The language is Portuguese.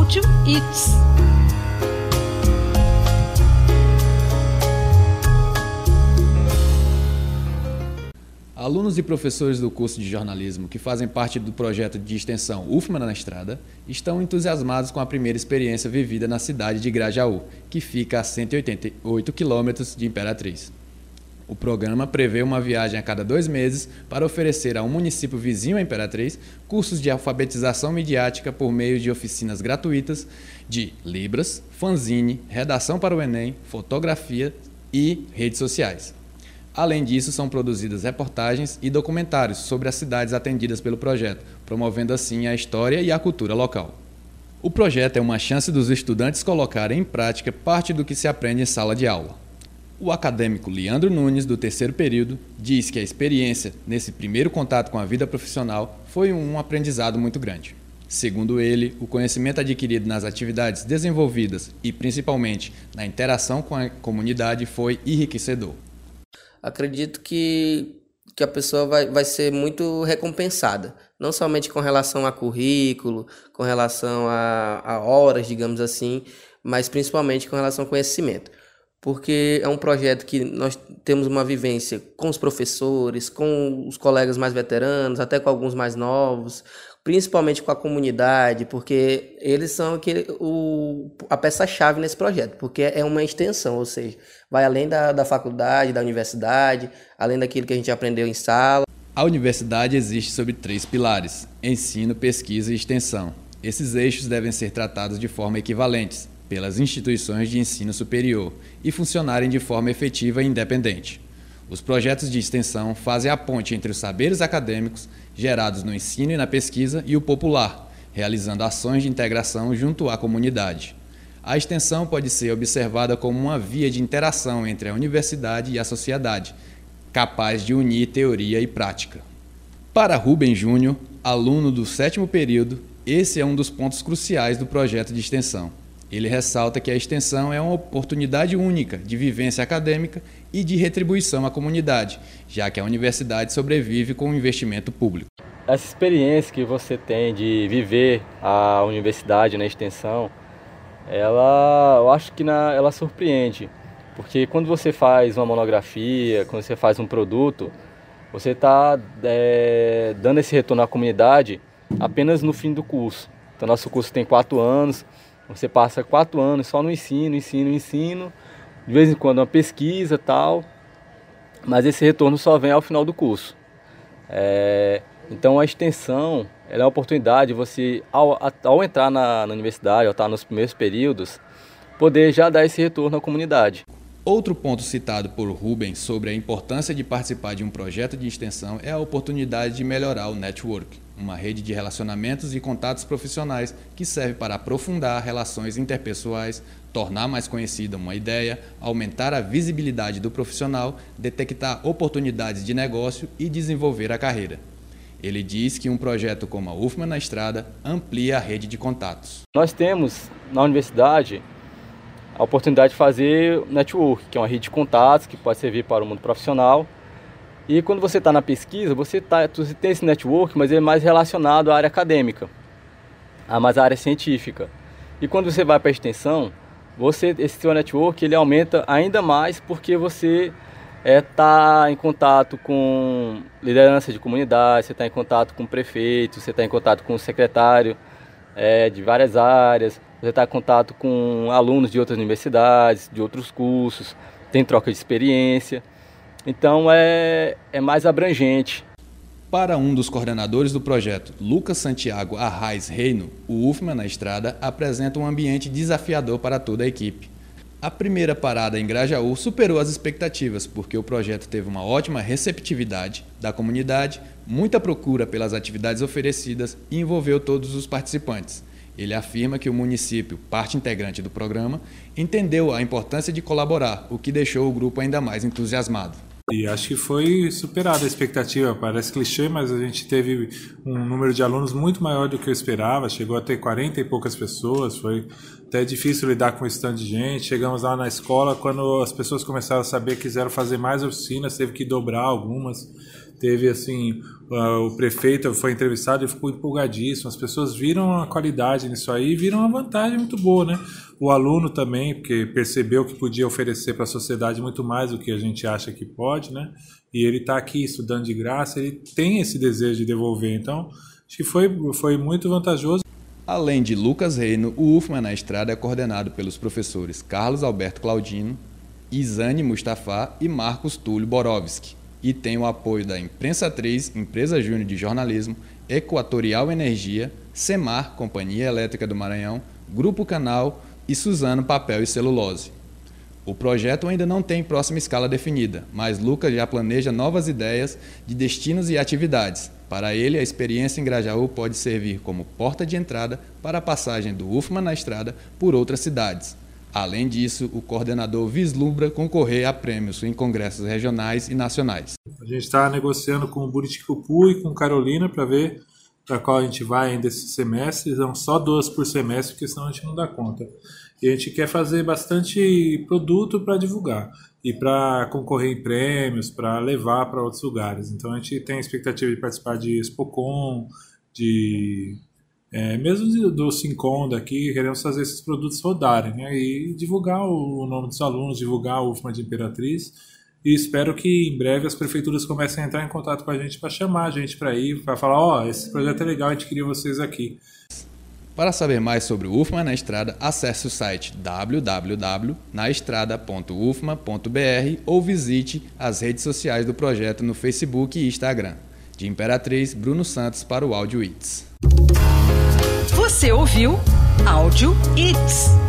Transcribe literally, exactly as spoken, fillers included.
Áudio It's. Alunos e professores do curso de jornalismo que fazem parte do projeto de extensão U F M A na Estrada estão entusiasmados com a primeira experiência vivida na cidade de Grajaú, que fica a cento e oitenta e oito quilômetros de Imperatriz. O programa prevê uma viagem a cada dois meses para oferecer a um município vizinho a Imperatriz cursos de alfabetização midiática por meio de oficinas gratuitas de Libras, fanzine, redação para o Enem, fotografia e redes sociais. Além disso, são produzidas reportagens e documentários sobre as cidades atendidas pelo projeto, promovendo assim a história e a cultura local. O projeto é uma chance dos estudantes colocarem em prática parte do que se aprende em sala de aula. O acadêmico Leandro Nunes, do terceiro período, diz que a experiência nesse primeiro contato com a vida profissional foi um aprendizado muito grande. Segundo ele, o conhecimento adquirido nas atividades desenvolvidas e principalmente na interação com a comunidade foi enriquecedor. Acredito que, que a pessoa vai, vai ser muito recompensada, não somente com relação a currículo, com relação a, a horas, digamos assim, mas principalmente com relação ao conhecimento. Porque é um projeto que nós temos uma vivência com os professores, com os colegas mais veteranos, até com alguns mais novos, principalmente com a comunidade, porque eles são aquele, o, a peça-chave nesse projeto, porque é uma extensão, ou seja, vai além da, da faculdade, da universidade, além daquilo que a gente aprendeu em sala. A universidade existe sob três pilares: ensino, pesquisa e extensão. Esses eixos devem ser tratados de forma equivalentes pelas instituições de ensino superior e funcionarem de forma efetiva e independente. Os projetos de extensão fazem a ponte entre os saberes acadêmicos gerados no ensino e na pesquisa e o popular, realizando ações de integração junto à comunidade. A extensão pode ser observada como uma via de interação entre a universidade e a sociedade, capaz de unir teoria e prática. Para Rubem Júnior, aluno do sétimo período, esse é um dos pontos cruciais do projeto de extensão. Ele ressalta que a extensão é uma oportunidade única de vivência acadêmica e de retribuição à comunidade, já que a universidade sobrevive com o investimento público. Essa experiência que você tem de viver a universidade na extensão, ela, eu acho que na, ela surpreende, porque quando você faz uma monografia, quando você faz um produto, você está é, dando esse retorno à comunidade apenas no fim do curso. Então, nosso curso tem quatro anos. Você passa quatro anos só no ensino, ensino, ensino, de vez em quando uma pesquisa e tal, mas esse retorno só vem ao final do curso. É, então a extensão ela é uma oportunidade de você, ao, ao entrar na, na universidade, ao estar nos primeiros períodos, poder já dar esse retorno à comunidade. Outro ponto citado por Rubem sobre a importância de participar de um projeto de extensão é a oportunidade de melhorar o network, uma rede de relacionamentos e contatos profissionais que serve para aprofundar relações interpessoais, tornar mais conhecida uma ideia, aumentar a visibilidade do profissional, detectar oportunidades de negócio e desenvolver a carreira. Ele diz que um projeto como a U F M A na Estrada amplia a rede de contatos. Nós temos na universidade a oportunidade de fazer network, que é uma rede de contatos que pode servir para o mundo profissional. E quando você está na pesquisa, você, tá, você tem esse network, mas ele é mais relacionado à área acadêmica, a mais à área científica. E quando você vai para a extensão, você, esse seu network ele aumenta ainda mais porque você está é, em contato com liderança de comunidade, você está em contato com o prefeito, você está em contato com o secretário é, de várias áreas, você está em contato com alunos de outras universidades, de outros cursos, tem troca de experiência. Então é, é mais abrangente. Para um dos coordenadores do projeto, Lucas Santiago Arraes Reino, o U F M A na Estrada apresenta um ambiente desafiador para toda a equipe. A primeira parada em Grajaú superou as expectativas, porque o projeto teve uma ótima receptividade da comunidade, muita procura pelas atividades oferecidas e envolveu todos os participantes. Ele afirma que o município, parte integrante do programa, entendeu a importância de colaborar, o que deixou o grupo ainda mais entusiasmado. E acho que foi superada a expectativa, parece clichê, mas a gente teve um número de alunos muito maior do que eu esperava, chegou a ter quarenta e poucas pessoas, foi até difícil lidar com esse tanto de gente. Chegamos lá na escola, quando as pessoas começaram a saber que quiseram fazer mais oficinas, teve que dobrar algumas. Teve assim, uh, o prefeito foi entrevistado e ficou empolgadíssimo. As pessoas viram a qualidade nisso aí e viram uma vantagem muito boa, né? O aluno também, porque percebeu que podia oferecer para a sociedade muito mais do que a gente acha que pode, né? E ele está aqui estudando de graça, ele tem esse desejo de devolver. Então, acho que foi, foi muito vantajoso. Além de Lucas Reino, o U F M A na Estrada é coordenado pelos professores Carlos Alberto Claudino, Isane Mustafa e Marcos Túlio Borowski, e tem o apoio da Imprensa três, Empresa Júnior de Jornalismo, Equatorial Energia, Semar, Companhia Elétrica do Maranhão, Grupo Canal e Suzano Papel e Celulose. O projeto ainda não tem próxima escala definida, mas Lucas já planeja novas ideias de destinos e atividades. Para ele, a experiência em Grajaú pode servir como porta de entrada para a passagem do U F M A na Estrada por outras cidades. Além disso, o coordenador vislumbra concorrer a prêmios em congressos regionais e nacionais. A gente está negociando com o Buriticupu e com Carolina para ver para qual a gente vai ainda esse semestre. São só duas por semestre, porque senão a gente não dá conta. E a gente quer fazer bastante produto para divulgar e para concorrer em prêmios, para levar para outros lugares. Então a gente tem a expectativa de participar de Expocom, de... É, mesmo do Sincon daqui, queremos fazer esses produtos rodarem, né? E divulgar o nome dos alunos, divulgar o U F M A de Imperatriz. E espero que em breve as prefeituras comecem a entrar em contato com a gente para chamar a gente para ir, para falar, ó, oh, esse projeto é legal, a gente queria vocês aqui. Para saber mais sobre o U F M A na Estrada, acesse o site w w w ponto na estrada ponto u f m a ponto b r ou visite as redes sociais do projeto no Facebook e Instagram. De Imperatriz, Bruno Santos para o Áudio Hits. Você ouviu Áudio Hits.